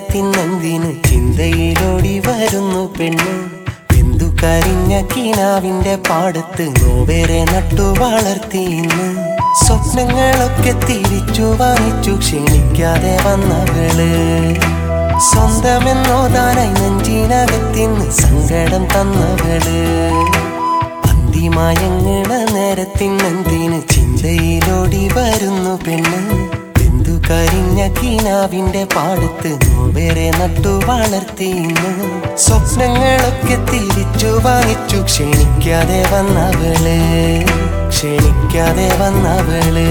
നേരത്തിനെന്തിന് ചിന്തയിലോടി വരുന്നു പെണ്ണ്. എന്തു കരിഞ്ഞ കിനാവിന്റെ പാടത്ത് നോവേറെ നട്ടു വളർത്തിയിന്ന്. സ്വപ്നങ്ങളൊക്കെ തിരിച്ചു വാങ്ങിച്ചു ക്ഷണിക്കാതെ വന്നവള്. സ്വന്തമെന്നോതാനായി നെഞ്ചിനകത്തിന് സങ്കടം തന്നവള്. അന്തിമയങ്ങണ നേരത്തിനെന്തിന് ചിന്തയിലോടി വരുന്നു പെണ്ണ്. എന്തു കരിഞ്ഞ കിനാവിന്റെ പാടത്ത് നോവേറെ നട്ടു വളർത്തിയിന്ന്. സ്വപ്നങ്ങളൊക്കെ തിരിച്ചു വാങ്ങിച്ചു ക്ഷണിക്കാതെ വന്നവള്. ക്ഷണിക്കാതെ വന്നവള്.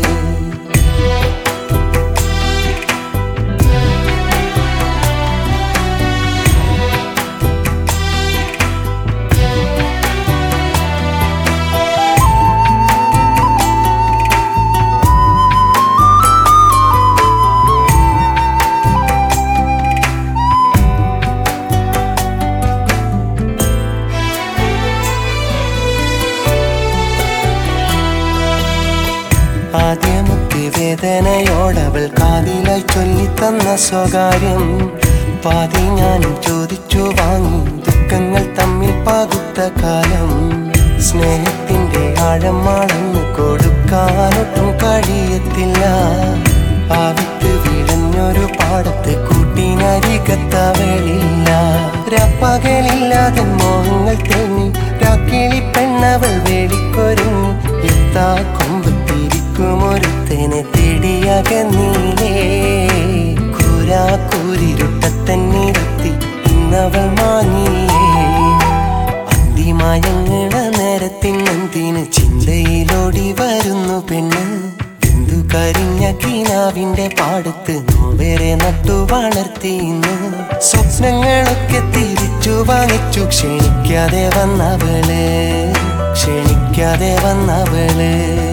ആദ്യമൊക്കെ വേദനയോടവൾ കാതിലായി ചൊല്ലിത്തന്ന സ്വകാര്യം പാതി ഞാനും ചോദിച്ചു വാങ്ങി. ദുഃഖങ്ങൾ തമ്മിൽ പകുത്ത കാലം സ്നേഹത്തിന്റെ ആഴം അളന്നു കൊടുക്കാനൊട്ടും കഴിയത്തില്ല. ആവിത്ത് വിളഞ്ഞൊരു പാടത്ത് കൂട്ടിനരികത്തവളില്ല. പകലില്ലാതെ മോഹങ്ങൾ തെങ്ങി രാക്കിളി പെണ്ണവൾ വേടിക്കൊരുങ്ങി. എത്താ കൊമ്പത്തിരിക്കുമൊരുത്തനെ തേടിയകന്നീലേ. കൂരാക്കൂരിരുട്ടത്തന്നിരുത്തി ഇന്നവൾ മാങ്ങിയേ. അന്തിമയങ്ങണ നേരത്തിനെന്തിന് ചിന്തയിലോടി വരുന്നു പെണ്ണ്. എന്തു കരിഞ്ഞ കിനാവിന്റെ പാടത്ത് നോവേറെ നട്ടു വളർത്തിയിന്ന്. സ്വപ്നങ്ങളൊക്കെ തിരിച്ചു വാങ്ങിച്ചു ക്ഷണിക്കാതെ വന്നവള്. ക്ഷണിക്കാതെ വന്നവള്.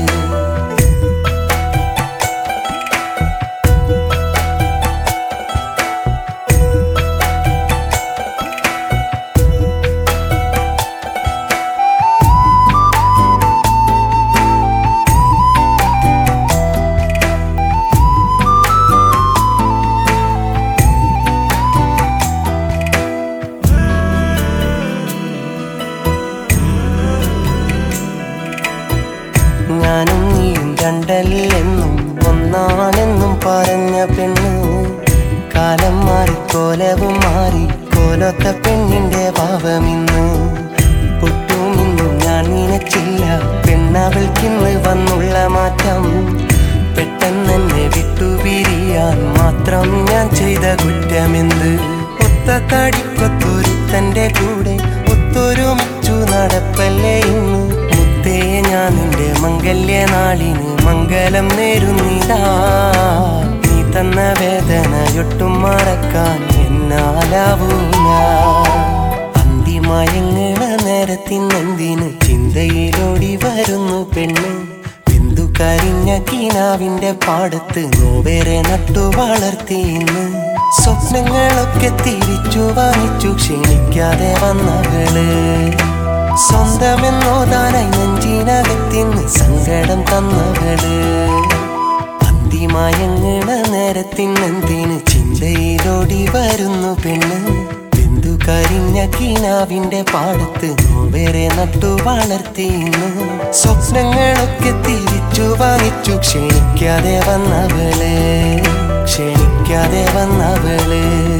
ഞാനും നീയും രണ്ടല്ലെന്നും ഒന്നാണെന്നും പറഞ്ഞ പെണ്ണ്. കാലം മാറി കോലവും മാറി കോലൊത്ത പെണ്ണിന്റെ ഭാവമിന്ന്. ഒട്ടുമിന്നും ഞാൻ നനച്ചില്ല പെണ്ണവൾക്കിന്ന് വന്നുള്ള മാറ്റം. പെട്ടെന്നെ വിട്ടുപിരിയാൻ മാത്രം ഞാൻ ചെയ്ത കുറ്റമെന്ത്. ഒത്ത തടിക്കൊത്തൊരുത്തന്റെ കൂടെ ഒത്തൊരുമിച്ചു നടപ്പല്ലേ ഇന്ന്. മുത്തേ ഞാൻ നിന്റെ മംഗല്യനാളിന് മംഗലം നേരുന്നിതാ. നീ തന്ന വേദനയൊട്ടും മറക്കാൻ എന്നാലാവൂല. അന്തിമയങ്ങണ നേരത്തിനെന്തിന് ചിന്തയിലോടി വരുന്നു പെണ്ണ്. എന്തു കരിഞ്ഞ കിനാവിന്റെ പാടത്ത് നോവേറെ നട്ടു വളർത്തിയിന്ന്. സ്വപ്നങ്ങളൊക്കെ തിരിച്ചു വാങ്ങിച്ചു ക്ഷണിക്കാതെ വന്നവള്. സ്വന്തമെന്നോതാനായി നെഞ്ചിനകത്തിന് സങ്കടം തന്നവള്. അന്തിമയങ്ങണ നേരത്തിനെന്തിന് ചിന്തയിലോടി വരുന്നു പെണ്ണ്. എന്തു കരിഞ്ഞ കിനാവിന്റെ പാടത്ത് നോവേറെ നട്ടു വളർത്തിയിന്ന്. സ്വപ്നങ്ങളൊക്കെ തിരിച്ചു വാങ്ങിച്ചു ക്ഷണിക്കാതെ വന്നവള്. ക്ഷണിക്കാതെ വന്നവള്.